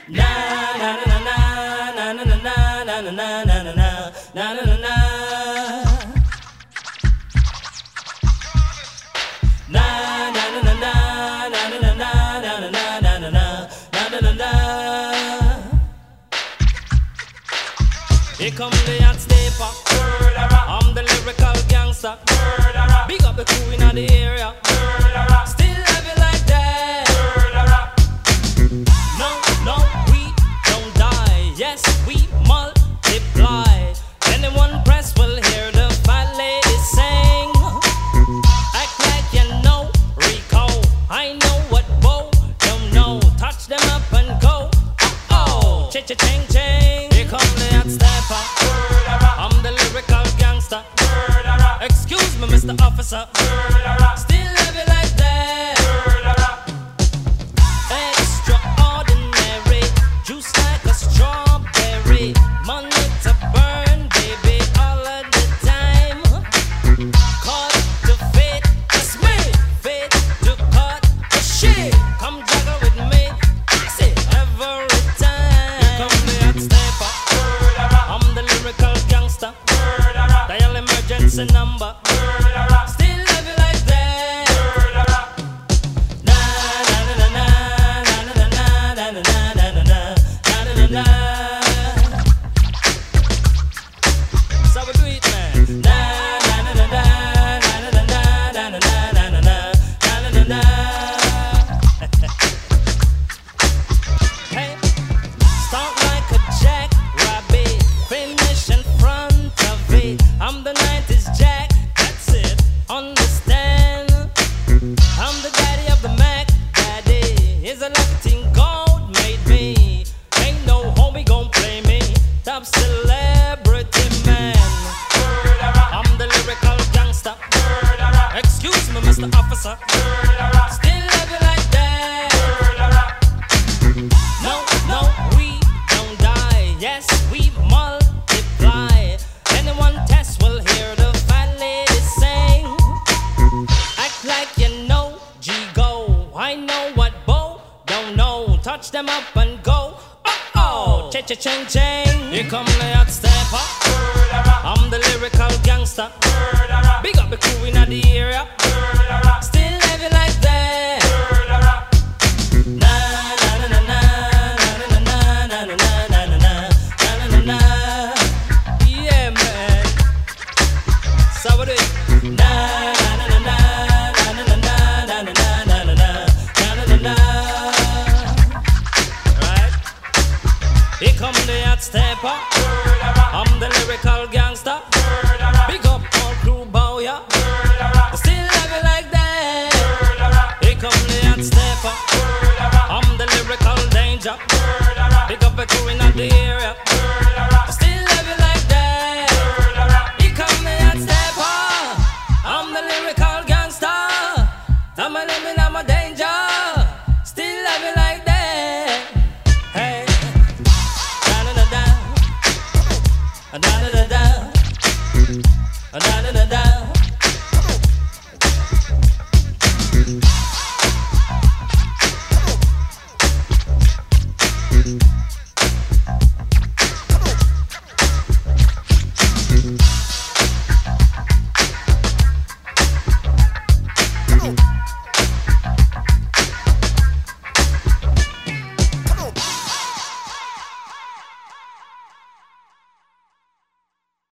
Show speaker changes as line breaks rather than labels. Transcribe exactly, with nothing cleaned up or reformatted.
Na na na na na na na na na na na na na na na na. Na na na na na na na na na na na na na na na. Here come the hot stepper. I'm the lyrical gangster. Big up the crew in the area. Still love you like that. No, no, we don't die. Yes, we multiply. Anyone press will hear the fat lady sing. Act like you know Rico. I know what Bo don't know. Touch them up and go. Oh, oh, cha cha ching ching. Here come the hot stepper. I'm the lyrical gangster. Excuse me, Mister Officer. Still love you like that. Extraordinary, juice like a strawberry. Money to burn, baby, all of the time. Cut to fit, it's me. Fit to cut the shit. Come juggle with me, fix it every time. Here come the hot stepper. I'm the lyrical gangster. Dial emergency number. Still love you like that. Na na na na na na na na na na na na na na. So we do it, man. Na na na na na na na na na na na na na na na. Hey, start like a jackrabbit, finish in front of it. I'm the nineties Jack, that's it, understand? I'm the daddy of the Mac, daddy. Is a lucky thing God made me. Ain't no homie gon' play me. Top celebrity man. I'm the lyrical gangster. Excuse me, Mister Officer. Still love you like that. No, no, we don't die. Yes, we multiply. Anyone test will hear the fat lady sing. Act like you know G-Go. I know what Bo don't know. Touch them up and go. Oh, oh, cha cha ching ching. Here come the hot stepper. I'm the lyrical gangster. Big up the crew in the area. Still love you like that. Na na na na na na na na na na na na na na. Yeah, man. So we do it. Na na na na na na na na na na na na na na. Right? Here come the hot stepper. I'm the lyrical gangster. Big up all crew bow ya. Still love you like that. Here come the hot stepper. I'm the lyrical danger. Big up the crew in the area.